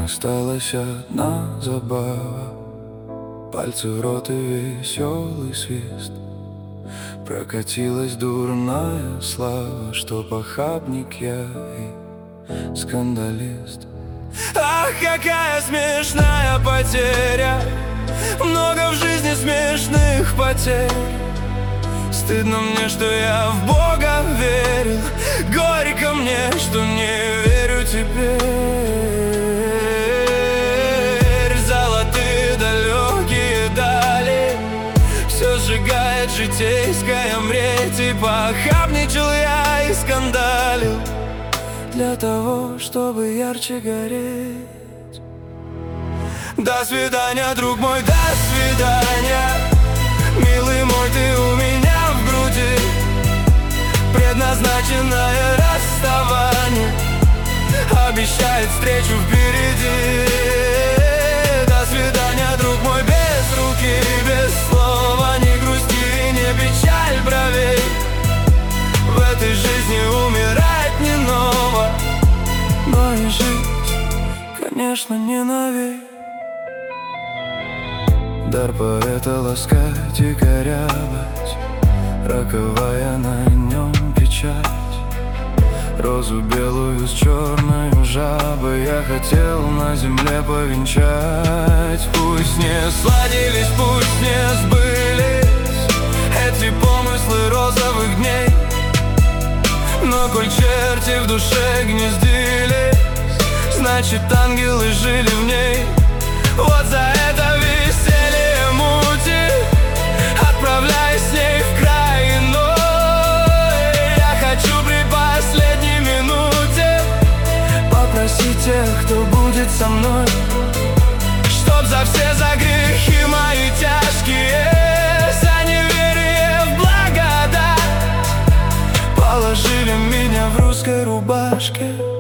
осталась одна забава, пальцы в рот и веселый свист. Прокатилась дурная слава, что похабник я и скандалист. Ах, какая смешная потеря, много в жизни смешных потерь. Стыдно мне, что я в Бога верил, горько мне, что не верю теперь. Золотые далекие дали, все сжигает житейская мреть. И похабничал я и скандалил для того, чтобы ярче гореть. До свидания, друг мой, до свидания. Милый мой, ты у меня в груди, предназначенное расставание обещает встречу впереди. До свидания, друг мой, без руки, без слова. Не грусти и не печаль бровей, в этой жизни умирать не ново, но и жить, конечно, не навек. Дар поэта ласкать и корябать, роковая на нем печать. Розу белую с черною жабой я хотел на земле повенчать. Пусть не сладились, пусть не сбылись эти помыслы розовых дней, но коль черти в душе гнездились, значит ангелы жили в ней. Вот за это веселье мути отправляюсь с ней в край иной. Я хочу при последней минуте попросить тех, кто будет со мной, чтоб за все за грехи мои тяжкие, за неверие в благодать, положили меня в русской рубашке.